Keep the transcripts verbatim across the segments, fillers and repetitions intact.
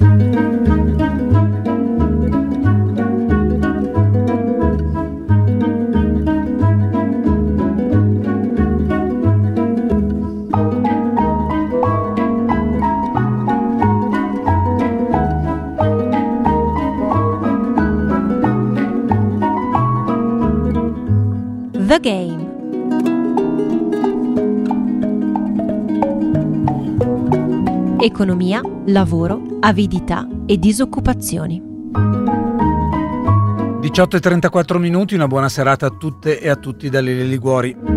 The Game. Economia, lavoro, avidità e disoccupazioni. diciotto e trentaquattro minuti, una buona serata a tutte e a tutti da Lele Liguori.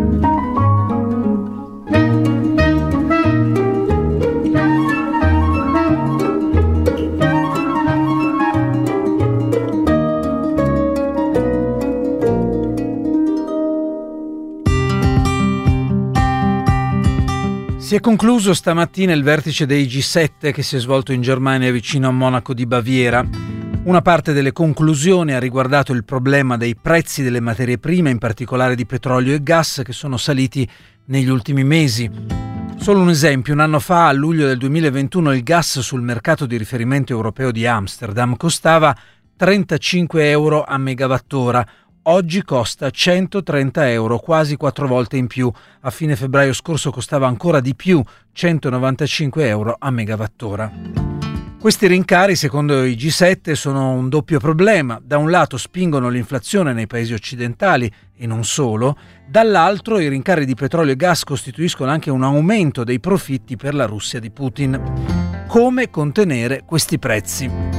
Si è concluso stamattina il vertice dei G sette che si è svolto in Germania vicino a Monaco di Baviera. Una parte delle conclusioni ha riguardato il problema dei prezzi delle materie prime, in particolare di petrolio e gas, che sono saliti negli ultimi mesi. Solo un esempio: un anno fa, a luglio del duemilaventuno, il gas sul mercato di riferimento europeo di Amsterdam costava trentacinque euro a megawattora. Oggi costa centotrenta euro, quasi quattro volte in più. A fine febbraio scorso costava ancora di più, centonovantacinque euro a megawattora. Questi rincari, secondo i G sette, sono un doppio problema. Da un lato spingono l'inflazione nei paesi occidentali, e non solo. Dall'altro i rincari di petrolio e gas costituiscono anche un aumento dei profitti per la Russia di Putin. Come contenere questi prezzi?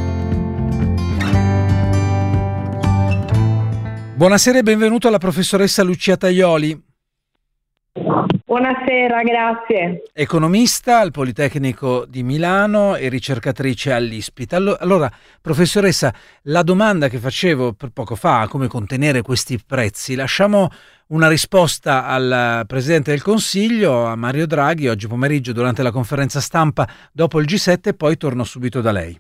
Buonasera e benvenuto alla professoressa Lucia Tajoli. Buonasera, grazie. Economista al Politecnico di Milano e ricercatrice all'Ispit. Allora, professoressa, la domanda che facevo per poco fa, come contenere questi prezzi, lasciamo una risposta al Presidente del Consiglio, a Mario Draghi, oggi pomeriggio durante la conferenza stampa dopo il G sette, e poi torno subito da lei.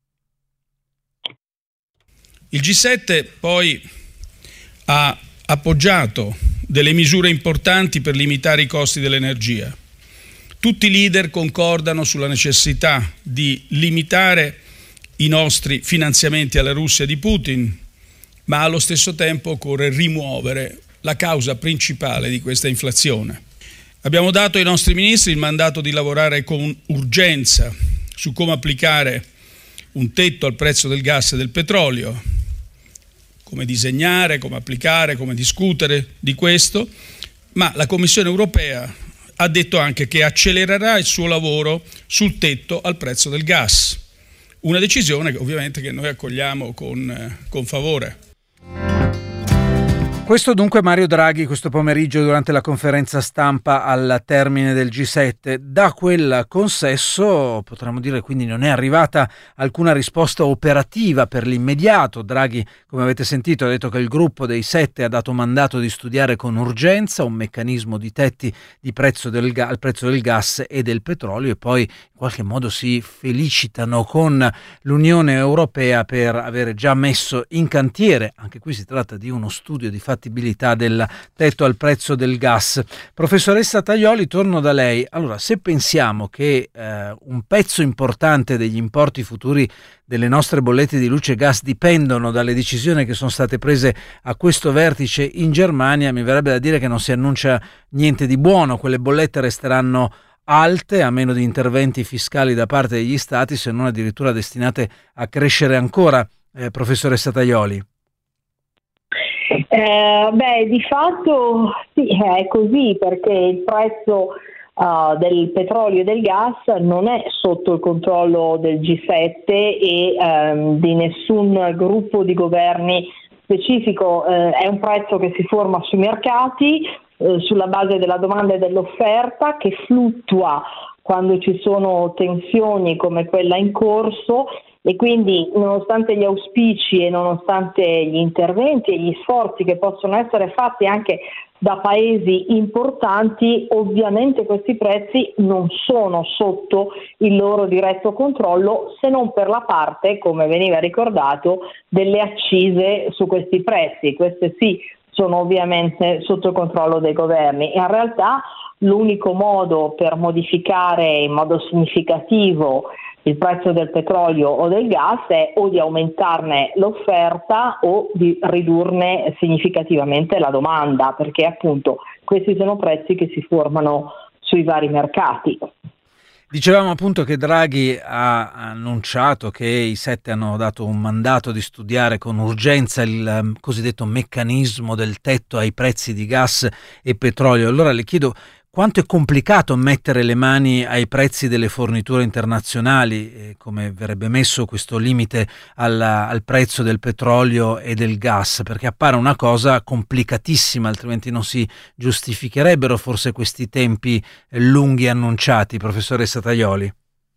Il G sette poi ha appoggiato delle misure importanti per limitare i costi dell'energia. Tutti i leader concordano sulla necessità di limitare i nostri finanziamenti alla Russia di Putin, ma allo stesso tempo occorre rimuovere la causa principale di questa inflazione. Abbiamo dato ai nostri ministri il mandato di lavorare con urgenza su come applicare un tetto al prezzo del gas e del petrolio, come disegnare, come applicare, come discutere di questo, ma la Commissione europea ha detto anche che accelererà il suo lavoro sul tetto al prezzo del gas, una decisione che ovviamente che noi accogliamo con, eh, con favore. Questo dunque Mario Draghi questo pomeriggio durante la conferenza stampa al termine del G sette. Da quel consesso, potremmo dire, quindi non è arrivata alcuna risposta operativa per l'immediato. Draghi, come avete sentito, ha detto che il gruppo dei sette ha dato mandato di studiare con urgenza un meccanismo di tetti di prezzo del ga- al prezzo del gas e del petrolio, e poi in qualche modo si felicitano con l'Unione Europea per avere già messo in cantiere, anche qui si tratta di uno studio di fattibilità del tetto al prezzo del gas. Professoressa Tajoli, torno da lei. Allora, se pensiamo che eh, un pezzo importante degli importi futuri delle nostre bollette di luce e gas dipendono dalle decisioni che sono state prese a questo vertice in Germania, mi verrebbe da dire che non si annuncia niente di buono. Quelle bollette resteranno alte a meno di interventi fiscali da parte degli stati, se non addirittura destinate a crescere ancora. Eh, professoressa Tajoli. Eh, beh, di fatto sì, è così, perché il prezzo uh, del petrolio e del gas non è sotto il controllo del G sette e um, di nessun gruppo di governi specifico. Eh, è un prezzo che si forma sui mercati eh, sulla base della domanda e dell'offerta, che fluttua quando ci sono tensioni come quella in corso. E quindi, nonostante gli auspici e nonostante gli interventi e gli sforzi che possono essere fatti anche da paesi importanti, ovviamente questi prezzi non sono sotto il loro diretto controllo, se non per la parte, come veniva ricordato, delle accise su questi prezzi. Queste sì sono ovviamente sotto il controllo dei governi. In realtà l'unico modo per modificare in modo significativo il prezzo del petrolio o del gas è o di aumentarne l'offerta o di ridurne significativamente la domanda, perché appunto questi sono prezzi che si formano sui vari mercati. Dicevamo appunto che Draghi ha annunciato che i sette hanno dato un mandato di studiare con urgenza il cosiddetto meccanismo del tetto ai prezzi di gas e petrolio. Allora le chiedo quanto è complicato mettere le mani ai prezzi delle forniture internazionali, e come verrebbe messo questo limite alla, al prezzo del petrolio e del gas, perché appare una cosa complicatissima, altrimenti non si giustificherebbero forse questi tempi lunghi annunciati, professoressa Tajoli.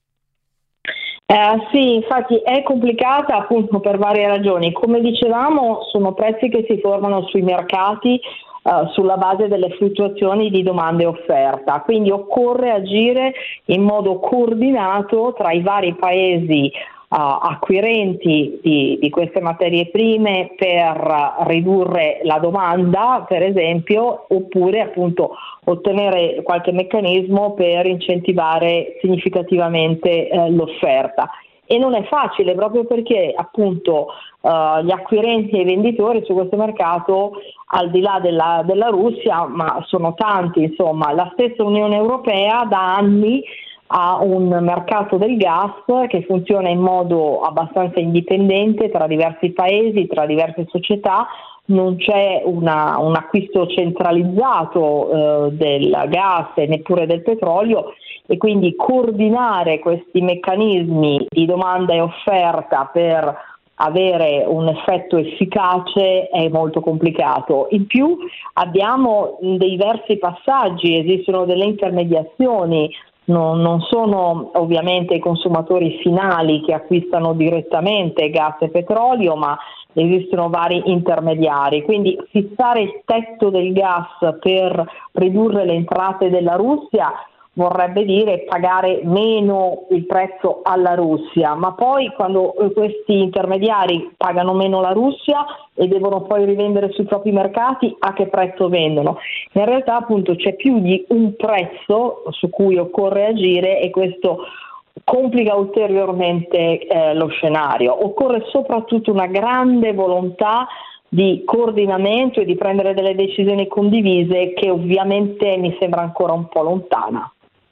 Eh, sì, infatti è complicata appunto per varie ragioni. Come dicevamo, sono prezzi che si formano sui mercati Uh, sulla base delle fluttuazioni di domanda e offerta, quindi occorre agire in modo coordinato tra i vari paesi uh, acquirenti di, di queste materie prime per ridurre la domanda, per esempio, oppure appunto ottenere qualche meccanismo per incentivare significativamente uh, l'offerta. E non è facile proprio perché appunto uh, gli acquirenti e i venditori su questo mercato, al di là della, della Russia, ma sono tanti, insomma, la stessa Unione Europea da anni ha un mercato del gas che funziona in modo abbastanza indipendente tra diversi paesi, tra diverse società. Non c'è una, un acquisto centralizzato eh, del gas e neppure del petrolio, e quindi coordinare questi meccanismi di domanda e offerta per avere un effetto efficace è molto complicato. In più abbiamo dei diversi passaggi, esistono delle intermediazioni. Non, non sono ovviamente i consumatori finali che acquistano direttamente gas e petrolio, ma esistono vari intermediari, quindi fissare il tetto del gas per ridurre le entrate della Russia vorrebbe dire pagare meno il prezzo alla Russia, ma poi quando questi intermediari pagano meno la Russia e devono poi rivendere sui propri mercati, a che prezzo vendono? In realtà appunto c'è più di un prezzo su cui occorre agire, e questo complica ulteriormente eh, lo scenario. Occorre soprattutto una grande volontà di coordinamento e di prendere delle decisioni condivise, che ovviamente mi sembra ancora un po' lontana.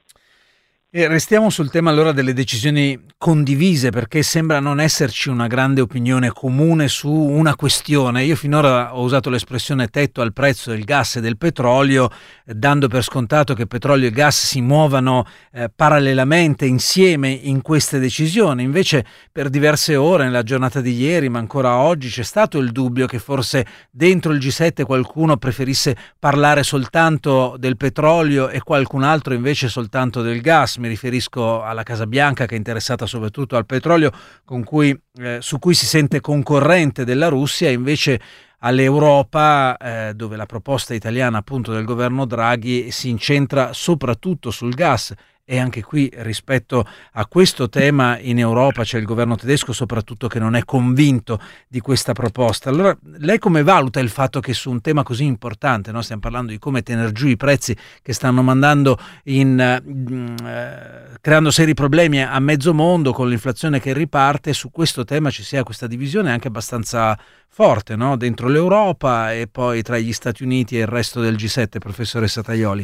E restiamo sul tema allora delle decisioni condivise, perché sembra non esserci una grande opinione comune su una questione. Io finora ho usato l'espressione tetto al prezzo del gas e del petrolio, eh, dando per scontato che petrolio e gas si muovano eh, parallelamente, insieme in queste decisioni. Invece per diverse ore, nella giornata di ieri, ma ancora oggi, c'è stato il dubbio che forse dentro il G sette qualcuno preferisse parlare soltanto del petrolio e qualcun altro invece soltanto del gas. Mi riferisco alla Casa Bianca, che è interessata soprattutto al petrolio, con cui, eh, su cui si sente concorrente della Russia, e invece all'Europa, eh, dove la proposta italiana appunto del governo Draghi si incentra soprattutto sul gas. E anche qui, rispetto a questo tema, in Europa c'è il governo tedesco soprattutto che non è convinto di questa proposta. Allora, lei come valuta il fatto che su un tema così importante, no? Stiamo parlando di come tenere giù i prezzi che stanno mandando in eh, creando seri problemi a mezzo mondo, con l'inflazione che riparte, su questo tema ci sia questa divisione anche abbastanza forte, no? Dentro l'Europa e poi tra gli Stati Uniti e il resto del G sette, professoressa Tajoli?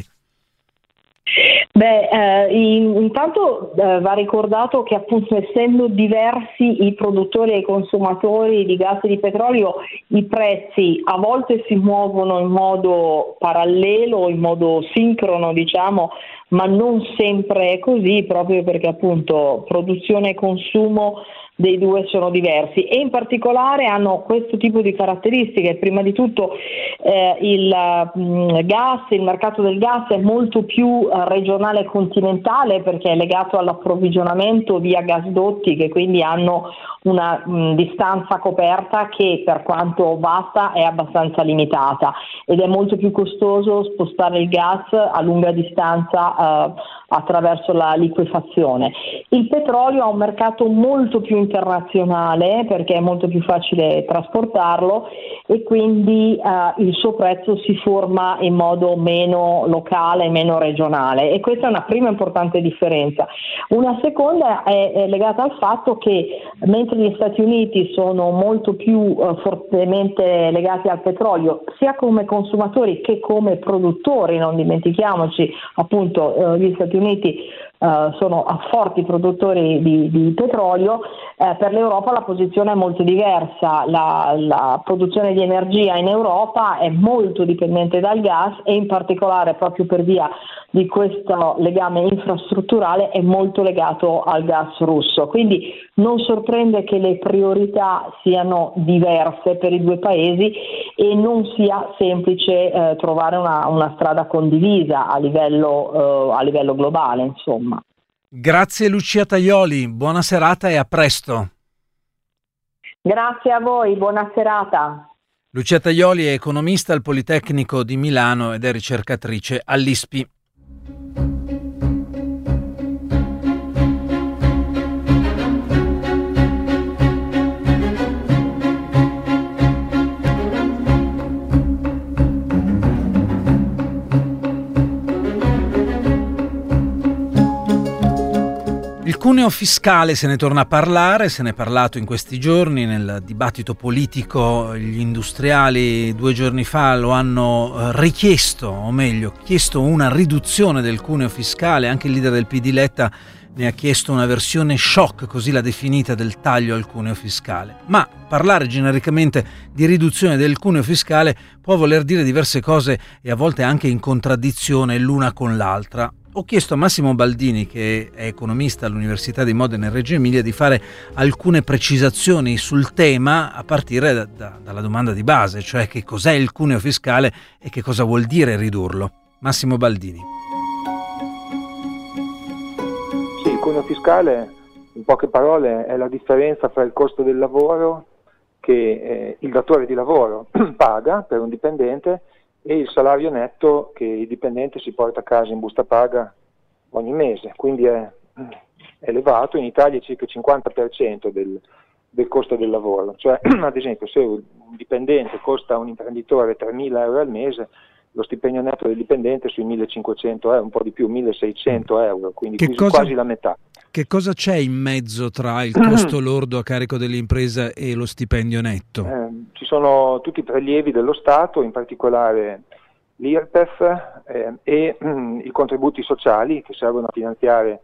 Beh, eh, in, intanto eh, va ricordato che appunto essendo diversi i produttori e i consumatori di gas e di petrolio, i prezzi a volte si muovono in modo parallelo, in modo sincrono, diciamo, ma non sempre è così, proprio perché appunto produzione e consumo dei due sono diversi, e in particolare hanno questo tipo di caratteristiche. Prima di tutto eh, il mh, gas, il mercato del gas è molto più eh, regionale e continentale, perché è legato all'approvvigionamento via gasdotti, che quindi hanno una mh, distanza coperta che, per quanto vasta, è abbastanza limitata, ed è molto più costoso spostare il gas a lunga distanza eh, attraverso la liquefazione. Il petrolio ha un mercato molto più internazionale perché è molto più facile trasportarlo e quindi eh, il suo prezzo si forma in modo meno locale, meno regionale, e questa è una prima importante differenza. Una seconda è, è legata al fatto che mentre gli Stati Uniti sono molto più eh, fortemente legati al petrolio sia come consumatori che come produttori, non dimentichiamoci appunto eh, gli Stati Uniti Uh, sono forti produttori di, di petrolio, eh, per l'Europa la posizione è molto diversa, la, la produzione di energia in Europa è molto dipendente dal gas e in particolare proprio per via di questo legame infrastrutturale è molto legato al gas russo, quindi non sorprende che le priorità siano diverse per i due paesi e non sia semplice eh, trovare una, una strada condivisa a livello, eh, a livello globale, insomma. Grazie Lucia Tajoli, buona serata e a presto. Grazie a voi, buona serata. Lucia Tajoli è economista al Politecnico di Milano ed è ricercatrice all'I S P I. Il cuneo fiscale se ne torna a parlare, se ne è parlato in questi giorni nel dibattito politico. Gli industriali due giorni fa lo hanno richiesto, o meglio, chiesto una riduzione del cuneo fiscale. Anche il leader del P D Letta ne ha chiesto una versione shock, così l'ha definita, del taglio al cuneo fiscale. Ma parlare genericamente di riduzione del cuneo fiscale può voler dire diverse cose e a volte anche in contraddizione l'una con l'altra. Ho chiesto a Massimo Baldini, che è economista all'Università di Modena e Reggio Emilia, di fare alcune precisazioni sul tema a partire da, da, dalla domanda di base, cioè che cos'è il cuneo fiscale e che cosa vuol dire ridurlo. Massimo Baldini. Sì, il cuneo fiscale, in poche parole, è la differenza fra il costo del lavoro che eh, il datore di lavoro paga per un dipendente e il salario netto che il dipendente si porta a casa in busta paga ogni mese, quindi è, è elevato. In Italia è circa il cinquanta per cento del, del costo del lavoro, cioè ad esempio se un dipendente costa a un imprenditore tremila euro al mese, lo stipendio netto del dipendente è sui millecinquecento euro, un po' di più, milleseicento euro, quindi che quasi, cosa, quasi la metà. Che cosa c'è in mezzo tra il costo lordo a carico dell'impresa e lo stipendio netto? Eh, ci sono tutti i prelievi dello Stato, in particolare l'I R P E F eh, e mm, i contributi sociali che servono a finanziare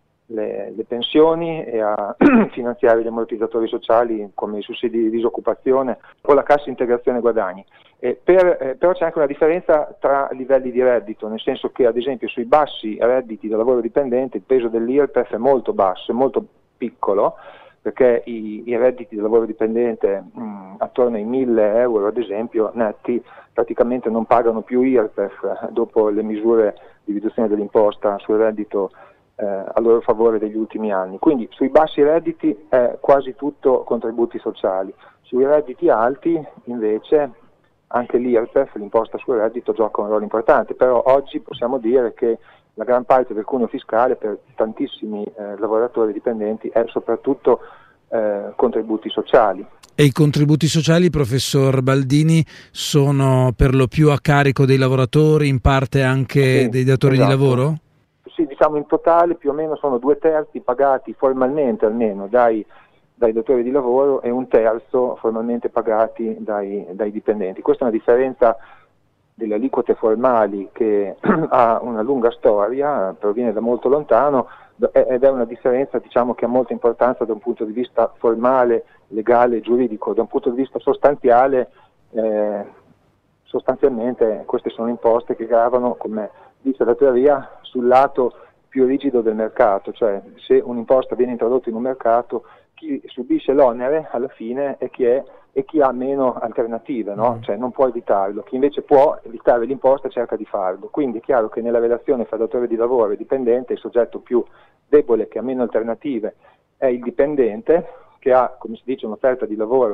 le, le pensioni e a finanziare gli ammortizzatori sociali come i sussidi di disoccupazione o la cassa integrazione guadagni. Eh, per, eh, però c'è anche una differenza tra livelli di reddito, nel senso che ad esempio sui bassi redditi da lavoro dipendente il peso dell'I R P E F è molto basso, è molto piccolo, perché i, i redditi da lavoro dipendente mh, attorno ai mille euro ad esempio netti praticamente non pagano più I R P E F dopo le misure di riduzione dell'imposta sul reddito eh, a loro favore degli ultimi anni. Quindi sui bassi redditi è quasi tutto contributi sociali, sui redditi alti invece anche l'I R P E F, l'imposta sul reddito, gioca un ruolo importante, però oggi possiamo dire che la gran parte del cuneo fiscale per tantissimi eh, lavoratori dipendenti è soprattutto eh, contributi sociali. E i contributi sociali, professor Baldini, sono per lo più a carico dei lavoratori, in parte anche sì, dei datori esatto. di lavoro? Sì, diciamo in totale più o meno sono due terzi pagati formalmente almeno dai dai datori di lavoro e un terzo formalmente pagati dai, dai dipendenti. Questa è una differenza delle aliquote formali che ha una lunga storia, proviene da molto lontano ed è una differenza diciamo che ha molta importanza da un punto di vista formale, legale, giuridico. Da un punto di vista sostanziale, eh, sostanzialmente queste sono imposte che gravano, come dice la teoria, sul lato più rigido del mercato, cioè se un'imposta viene introdotta in un mercato chi subisce l'onere alla fine è chi è e chi ha meno alternative, no? Cioè non può evitarlo, chi invece può evitare l'imposta cerca di farlo. Quindi è chiaro che nella relazione fra datore di lavoro e dipendente il soggetto più debole, che ha meno alternative, è il dipendente, che ha, come si dice, un'offerta di lavoro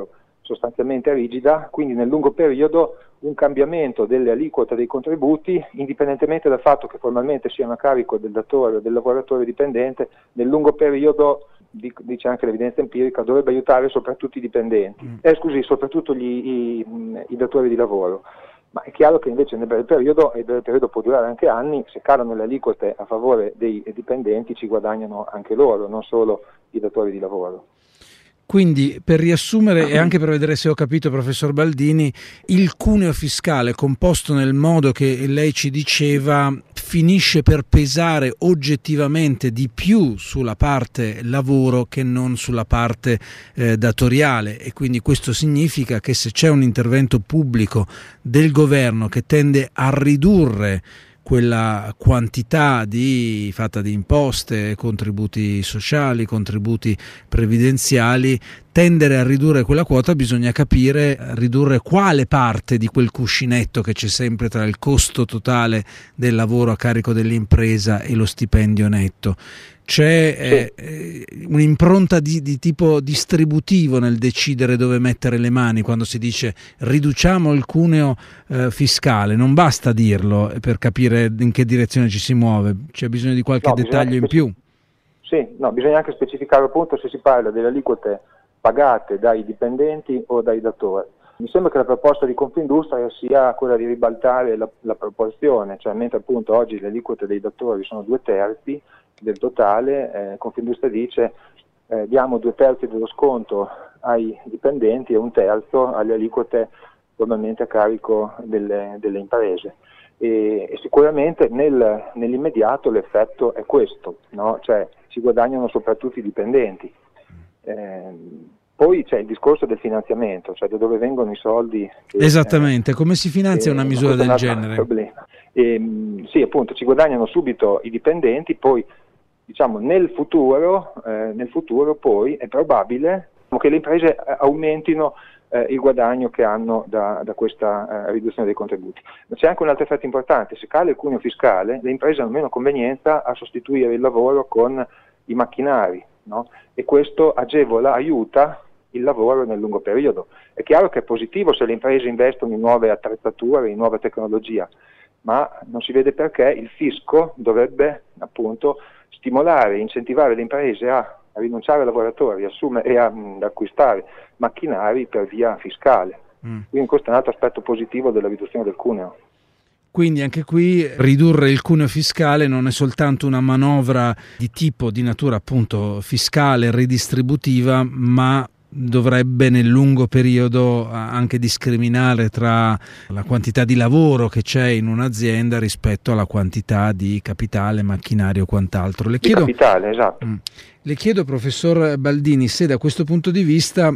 sostanzialmente rigida, quindi nel lungo periodo un cambiamento delle aliquote dei contributi, indipendentemente dal fatto che formalmente siano a carico del datore o del lavoratore dipendente, nel lungo periodo, dice anche l'evidenza empirica, dovrebbe aiutare soprattutto i dipendenti, mm. eh, scusi, soprattutto gli, i, i datori di lavoro. Ma è chiaro che invece nel breve periodo, e il breve periodo può durare anche anni, se calano le aliquote a favore dei dipendenti ci guadagnano anche loro, non solo i datori di lavoro. Quindi, per riassumere e anche per vedere se ho capito, professor Baldini, il cuneo fiscale composto nel modo che lei ci diceva finisce per pesare oggettivamente di più sulla parte lavoro che non sulla parte eh, datoriale, e quindi questo significa che se c'è un intervento pubblico del governo che tende a ridurre quella quantità di, fatta di imposte, contributi sociali, contributi previdenziali, tendere a ridurre quella quota, bisogna capire ridurre quale parte di quel cuscinetto che c'è sempre tra il costo totale del lavoro a carico dell'impresa e lo stipendio netto. C'è eh, un'impronta di, di tipo distributivo nel decidere dove mettere le mani quando si dice riduciamo il cuneo eh, fiscale. Non basta dirlo per capire in che direzione ci si muove, c'è bisogno di qualche no, dettaglio in più. Sì, no, bisogna anche specificare appunto se si parla delle aliquote pagate dai dipendenti o dai datori. Mi sembra che la proposta di Confindustria sia quella di ribaltare la, la proporzione, cioè mentre appunto oggi le aliquote dei datori sono due terzi del totale, eh, Confindustria dice eh, diamo due terzi dello sconto ai dipendenti e un terzo alle aliquote normalmente a carico delle, delle imprese. E, e sicuramente nel, nell'immediato l'effetto è questo, no? Cioè si guadagnano soprattutto i dipendenti. Eh, Poi c'è il discorso del finanziamento, cioè da dove vengono i soldi. Che, Esattamente, eh, come si finanzia eh, una misura del genere? Problema. E, sì, appunto, ci guadagnano subito i dipendenti, poi diciamo nel futuro, eh, nel futuro poi è probabile che le imprese aumentino eh, il guadagno che hanno da, da questa eh, riduzione dei contributi. Ma c'è anche un altro effetto importante: se cala il cuneo fiscale, le imprese hanno meno convenienza a sostituire il lavoro con i macchinari, no? E questo agevola, aiuta il lavoro nel lungo periodo. È chiaro che è positivo se le imprese investono in nuove attrezzature, in nuova tecnologia, ma non si vede perché il fisco dovrebbe appunto stimolare, incentivare le imprese a, a rinunciare ai lavoratori, assumere e a, ad acquistare macchinari per via fiscale. Mm. Quindi questo è un altro aspetto positivo della riduzione del cuneo. Quindi anche qui ridurre il cuneo fiscale non è soltanto una manovra di tipo di natura appunto fiscale, ridistributiva, ma dovrebbe nel lungo periodo anche discriminare tra la quantità di lavoro che c'è in un'azienda rispetto alla quantità di capitale, macchinario o quant'altro. Le chiedo, di capitale, esatto. Le chiedo, professor Baldini, se da questo punto di vista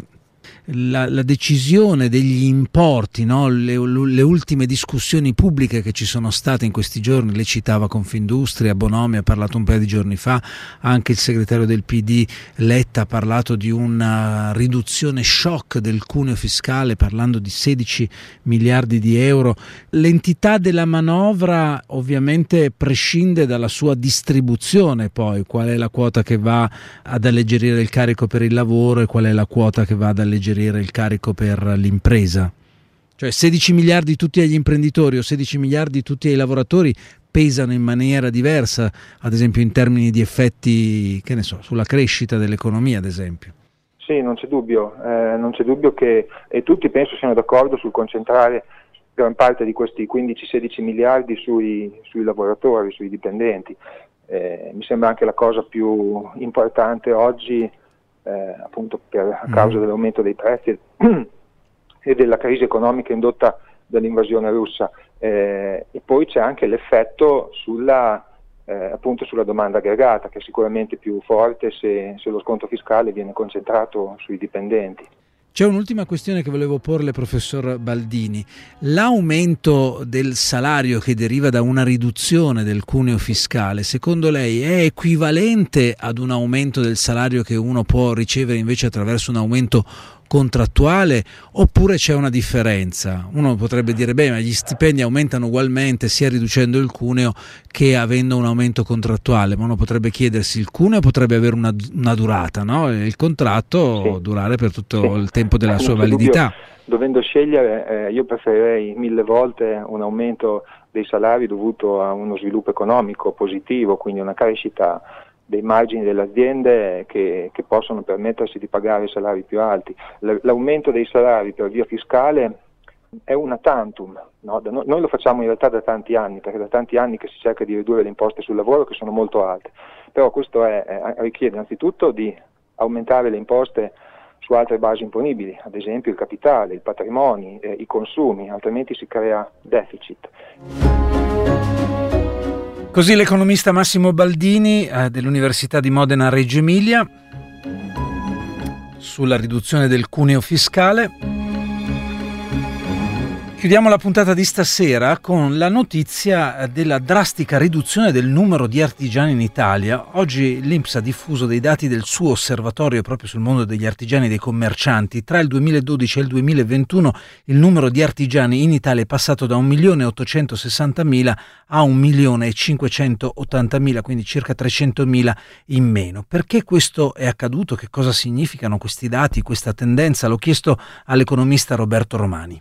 La, la decisione degli importi, no? le, le ultime discussioni pubbliche che ci sono state in questi giorni, le citava Confindustria, Bonomi ha parlato un paio di giorni fa, anche il segretario del P D Letta ha parlato di una riduzione shock del cuneo fiscale parlando di sedici miliardi di euro. L'entità della manovra ovviamente prescinde dalla sua distribuzione, poi qual è la quota che va ad alleggerire il carico per il lavoro e qual è la quota che va ad alleggerire il carico per l'impresa. Cioè sedici miliardi tutti agli imprenditori o sedici miliardi tutti ai lavoratori pesano in maniera diversa, ad esempio in termini di effetti, che ne so, sulla crescita dell'economia, ad esempio. Sì, non c'è dubbio, eh, non c'è dubbio che e tutti penso siano d'accordo sul concentrare gran parte di questi quindici sedici miliardi sui, sui lavoratori, sui dipendenti. Eh, mi sembra anche la cosa più importante oggi, Eh, appunto per, a causa dell'aumento dei prezzi e della crisi economica indotta dall'invasione russa, eh, e poi c'è anche l'effetto sulla, eh, appunto sulla domanda aggregata, che è sicuramente più forte se, se lo sconto fiscale viene concentrato sui dipendenti. C'è un'ultima questione che volevo porle, professor Baldini. L'aumento del salario che deriva da una riduzione del cuneo fiscale, secondo lei è equivalente ad un aumento del salario che uno può ricevere invece attraverso un aumento contrattuale, oppure c'è una differenza? Uno potrebbe dire, beh, ma gli stipendi aumentano ugualmente sia riducendo il cuneo che avendo un aumento contrattuale, ma uno potrebbe chiedersi, il cuneo potrebbe avere una, una durata, no? Il contratto sì. durare per tutto sì. il tempo della eh, sua validità. Dubbio, dovendo scegliere, eh, io preferirei mille volte un aumento dei salari dovuto a uno sviluppo economico positivo, quindi una crescita dei margini delle aziende che, che possono permettersi di pagare salari più alti. L'aumento dei salari per via fiscale è una tantum, no? Noi lo facciamo in realtà da tanti anni, perché da tanti anni che si cerca di ridurre le imposte sul lavoro, che sono molto alte, però questo è, è, richiede innanzitutto di aumentare le imposte su altre basi imponibili, ad esempio il capitale, i patrimoni, eh, i consumi, altrimenti si crea deficit. Così l'economista Massimo Baldini eh, dell'Università di Modena Reggio Emilia sulla riduzione del cuneo fiscale. Chiudiamo la puntata di stasera con la notizia della drastica riduzione del numero di artigiani in Italia. Oggi l'I N P S ha diffuso dei dati del suo osservatorio proprio sul mondo degli artigiani e dei commercianti. Tra il duemiladodici e il duemilaventuno il numero di artigiani in Italia è passato da un milione ottocentosessantamila a un milione cinquecentottantamila, quindi circa trecentomila in meno. Perché questo è accaduto? Che cosa significano questi dati, questa tendenza? L'ho chiesto all'economista Roberto Romani.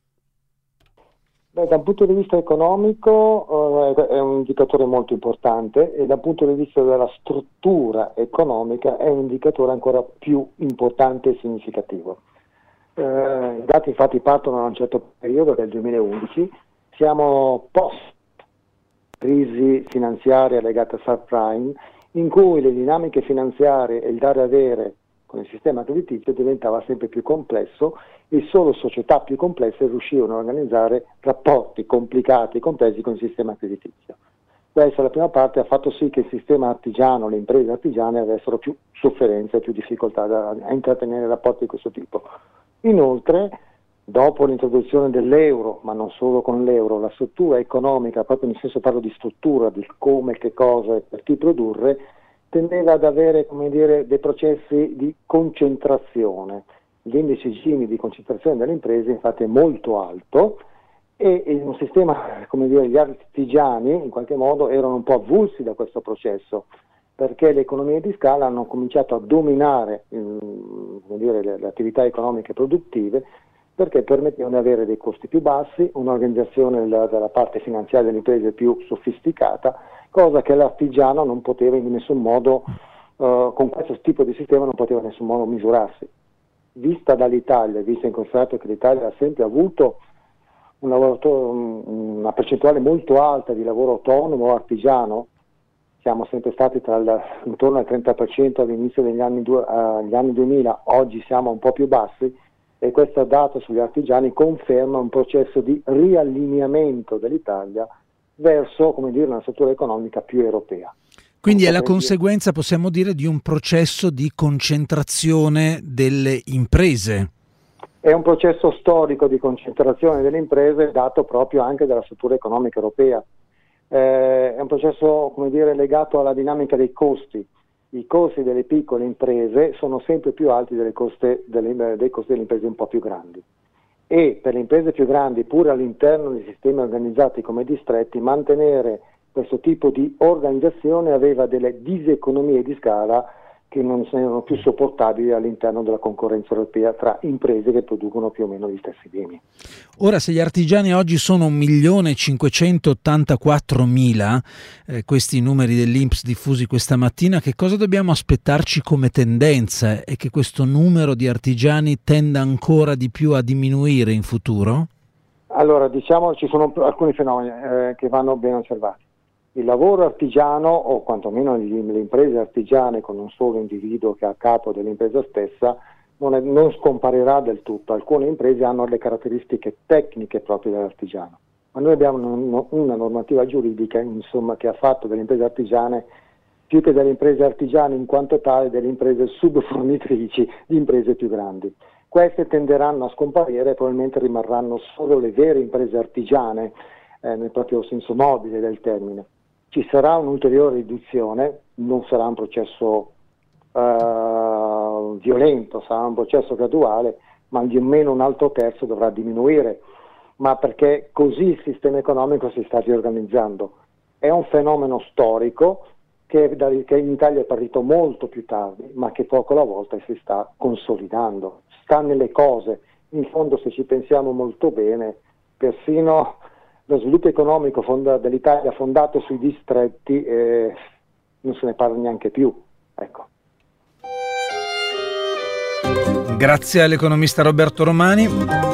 Beh, dal punto di vista economico eh, è un indicatore molto importante, e dal punto di vista della struttura economica è un indicatore ancora più importante e significativo. Eh, I dati infatti partono da un certo periodo, che è il duemilaundici, siamo post crisi finanziaria legata al subprime, in cui le dinamiche finanziarie e il dare e avere con il sistema creditizio diventava sempre più complesso, e solo società più complesse riuscivano a organizzare rapporti complicati e complessi con il sistema creditizio. Questa, la prima parte, ha fatto sì che il sistema artigiano, le imprese artigiane avessero più sofferenze e più difficoltà da, a intrattenere rapporti di questo tipo. Inoltre, dopo l'introduzione dell'euro, ma non solo con l'euro, la struttura economica, proprio nel senso parlo di struttura, di come, che cosa e per chi produrre, tendeva ad avere, come dire, dei processi di concentrazione. L'indice Gini di concentrazione delle imprese infatti è molto alto, e in un sistema, come dire, gli artigiani in qualche modo erano un po' avulsi da questo processo, perché le economie di scala hanno cominciato a dominare come dire, le, le attività economiche produttive, perché permettevano di avere dei costi più bassi, un'organizzazione della, della parte finanziaria delle imprese più sofisticata, cosa che l'artigiano non poteva in nessun modo, uh, con questo tipo di sistema non poteva in nessun modo misurarsi. Vista dall'Italia, vista in considerato che l'Italia ha sempre avuto un lavoratore, una percentuale molto alta di lavoro autonomo o artigiano, siamo sempre stati tra il, intorno al trenta per cento all'inizio degli anni, due, uh, gli anni duemila, oggi siamo un po' più bassi, e questo dato sugli artigiani conferma un processo di riallineamento dell'Italia verso, come dire, una struttura economica più europea. Quindi è la conseguenza, possiamo dire, di un processo di concentrazione delle imprese. È un processo storico di concentrazione delle imprese dato proprio anche dalla struttura economica europea. Eh, è un processo, come dire, legato alla dinamica dei costi. I costi delle piccole imprese sono sempre più alti delle coste delle, dei costi delle imprese un po' più grandi. E per le imprese più grandi, pur all'interno di sistemi organizzati come distretti, mantenere questo tipo di organizzazione aveva delle diseconomie di scala che non erano più sopportabili all'interno della concorrenza europea tra imprese che producono più o meno gli stessi beni. Ora, se gli artigiani oggi sono un milione cinquecentottantaquattromila, eh, questi numeri dell'I N P S diffusi questa mattina, che cosa dobbiamo aspettarci come tendenza? E che questo numero di artigiani tenda ancora di più a diminuire in futuro? Allora, diciamo, ci sono alcuni fenomeni eh, che vanno ben osservati. Il lavoro artigiano, o quantomeno le imprese artigiane con un solo individuo che è a capo dell'impresa stessa, non, è, non scomparirà del tutto. Alcune imprese hanno le caratteristiche tecniche proprie dell'artigiano, ma noi abbiamo un, una normativa giuridica, insomma, che ha fatto delle imprese artigiane, più che delle imprese artigiane in quanto tale, delle imprese subfornitrici di imprese più grandi. Queste tenderanno a scomparire e probabilmente rimarranno solo le vere imprese artigiane, eh, nel proprio senso nobile del termine. Ci sarà un'ulteriore riduzione, non sarà un processo uh, violento, sarà un processo graduale, ma almeno un altro terzo dovrà diminuire, ma perché così il sistema economico si sta riorganizzando. È un fenomeno storico che, che in Italia è partito molto più tardi, ma che poco alla volta si sta consolidando. Sta nelle cose. In fondo, se ci pensiamo molto bene, persino lo sviluppo economico fonda- dell'Italia fondato sui distretti eh, non se ne parla neanche più. Ecco. Grazie all'economista Roberto Romani.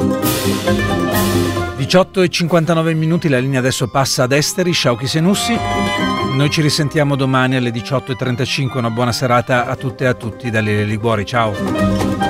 diciotto e cinquantanove minuti, la linea adesso passa ad Esteri, Sciauchi Senussi. Noi ci risentiamo domani alle diciotto e trentacinque. Una buona serata a tutte e a tutti da Lele Liguori. Ciao.